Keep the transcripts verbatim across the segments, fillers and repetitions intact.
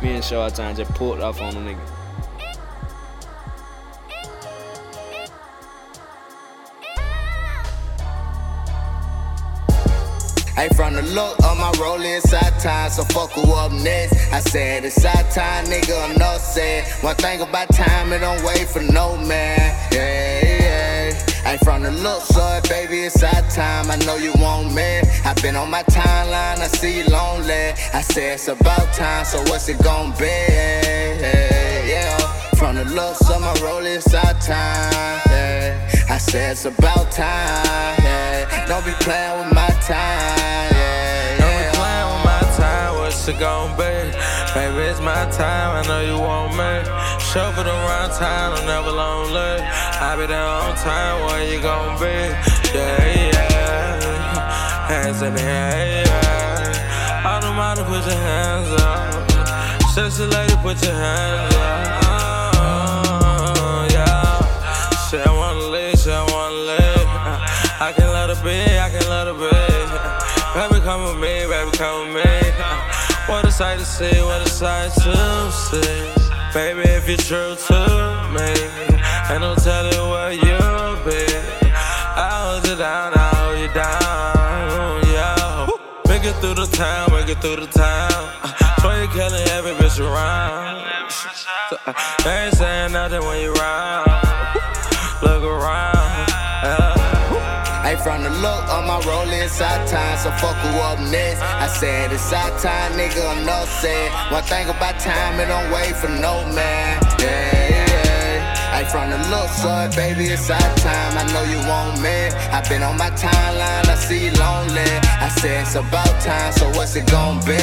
ain't show our time, just pulled off on the nigga. Hey, from the look of my roll inside time, so fuck who up next. I said it's our time, nigga, enough said. One thing about time, it don't wait for no man. Yeah, yeah. Hey, from the look, so baby, it's our time. I know you want me. I been on my timeline, I see you lonely. I said it's about time, so what's it gon' be? Yeah, yeah. From the looks of my roll inside time. Yeah. I said it's about time. Yeah. Don't be playing with my time. Yeah, Don't be playing with my time. What's it gon' be? Baby, it's my time. I know you want me. Show for the right time. I'm never lonely. I be there on time. Where you gon' be? Yeah, yeah. Hands in the air. Yeah. All the money, put your hands up. Sexy lady, put your hands up. She I wanna leave, she I wanna leave. I can let her be, I can let her be. Baby, come with me, baby, come with me. What a sight to see, what a sight to see. Baby, if you're true to me, ain't no telling where you'll be. I'll hold you down, I'll hold you down, yeah. Make it through the town, make it through the town. Swear you killing every bitch around. They ain't saying nothing when you round. Look around, yeah. Hey, from the look of my roll inside time, so fuck who up next. I said it's our time, nigga, enough said. One thing about time, it don't wait for no man. Yeah, yeah. Hey, from the look, so baby, it's our time. I know you want me. I been on my timeline, I see you lonely. I said it's about time, so what's it gon' be?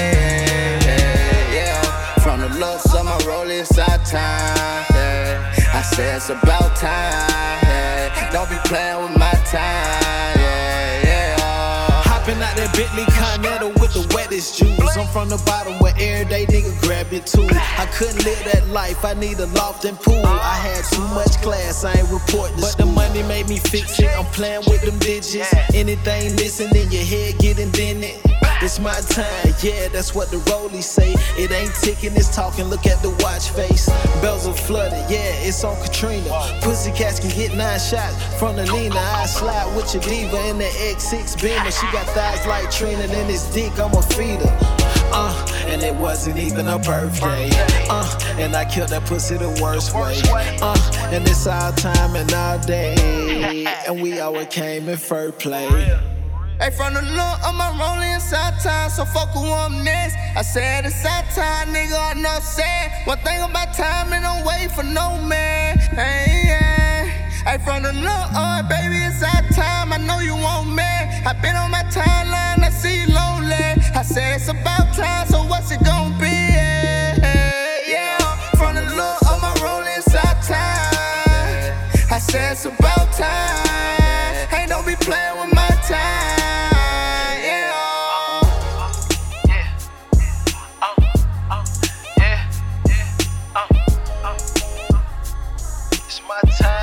Yeah, yeah. From the looks of my roll inside time. Yeah. I said it's about time, yeah. Don't be playing with my time, yeah, yeah. Hopping out that Bentley Continental with the wettest juice. I'm from the bottom where every day nigga grab it too. I couldn't live that life, I need a loft and pool. I had too much class, I ain't reporting, but the money made me fix it. I'm playing with them digits. Anything missing in your head, get indented. It's my time, yeah, that's what the rollies say. It ain't ticking, it's talking, look at the watch face. Bells are flooded, yeah, it's on Katrina. Pussycats can get nine shots from the Lena. I slide with your diva in the X six Beamer. She got thighs like Trina, then it's dick, I'ma feed her. Uh, and it wasn't even a birthday. Uh, and I killed that pussy the worst way. Uh, and it's our time and our day. And we always came in first place. Hey, from the look of my rolling inside time, so fuck who I'm next. I said it's our time, nigga, enough said. One thing about time, it don't wait for no man. Hey, yeah. Hey, from the look, oh, baby, it's our time. I know you want me. I been on my timeline, I see you lonely. I said it's about time, so what's it gon' be? Yeah, yeah. From the look of my rolling inside time, I said it's about time. Hey, don't be playing with my time. My time.